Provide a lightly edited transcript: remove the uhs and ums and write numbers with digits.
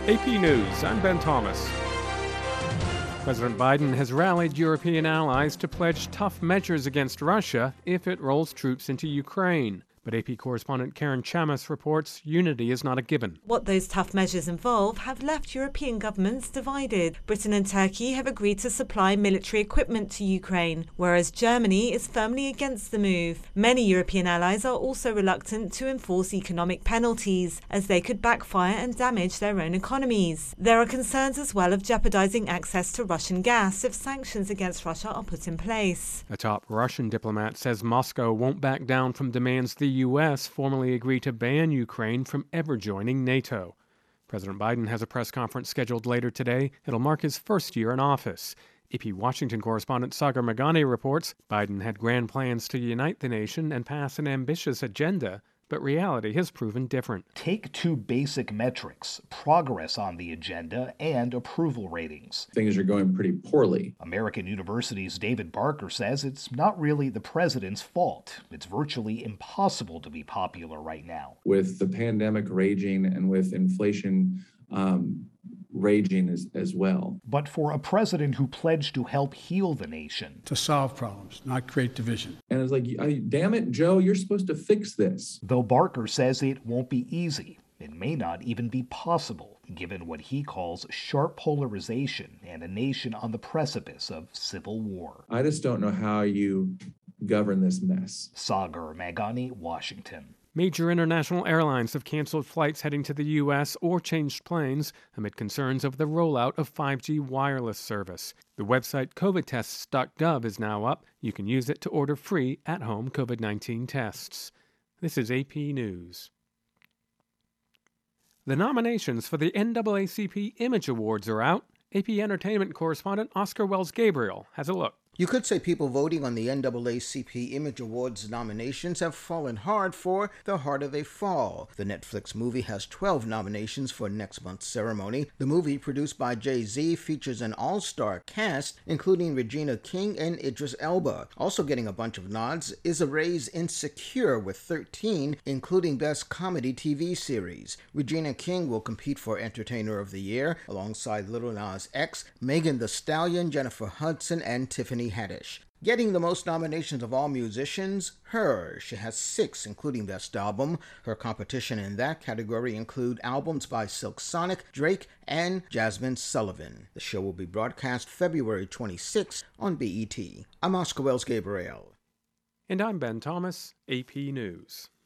AP News, I'm Ben Thomas. President Biden has rallied European allies to pledge tough measures against Russia if it rolls troops into Ukraine. But AP correspondent Karen Chamas reports unity is not a given. What those tough measures involve have left European governments divided. Britain and Turkey have agreed to supply military equipment to Ukraine, whereas Germany is firmly against the move. Many European allies are also reluctant to enforce economic penalties, as they could backfire and damage their own economies. There are concerns as well of jeopardizing access to Russian gas if sanctions against Russia are put in place. A top Russian diplomat says Moscow won't back down from demands the U.S. formally agree to ban Ukraine from ever joining NATO. President Biden has a press conference scheduled later today. It'll mark his first year in office. AP Washington correspondent Sagar Meghani reports Biden had grand plans to unite the nation and pass an ambitious agenda, but reality has proven different. Take two basic metrics: progress on the agenda and approval ratings. Things are going pretty poorly. American University's David Barker says it's not really the president's fault. It's virtually impossible to be popular right now. With the pandemic raging and with inflation raging as well. But for a president who pledged to help heal the nation. To solve problems, not create division. And it's like, damn it, Joe, you're supposed to fix this. Though Barker says it won't be easy. It may not even be possible, given what he calls sharp polarization and a nation on the precipice of civil war. I just don't know how you govern this mess. Sagar Meghani, Washington. Major international airlines have canceled flights heading to the U.S. or changed planes amid concerns over the rollout of 5G wireless service. The website covidtests.gov is now up. You can use it to order free at-home COVID-19 tests. This is AP News. The nominations for the NAACP Image Awards are out. AP Entertainment correspondent Oscar Wells-Gabriel has a look. You could say people voting on the NAACP Image Awards nominations have fallen hard for The Harder They Fall. The Netflix movie has 12 nominations for next month's ceremony. The movie, produced by Jay-Z, features an all-star cast, including Regina King and Idris Elba. Also getting a bunch of nods is Array's Insecure with 13, including Best Comedy TV Series. Regina King will compete for Entertainer of the Year alongside Lil Nas X, Megan Thee Stallion, Jennifer Hudson, and Tiffany Haddish. Getting the most nominations of all musicians, Her. She has 6, including Best Album. Her competition in that category include albums by Silk Sonic, Drake, and Jasmine Sullivan. The show will be broadcast February 26 on BET. I'm Oscar Wells-Gabriel. And I'm Ben Thomas, AP News.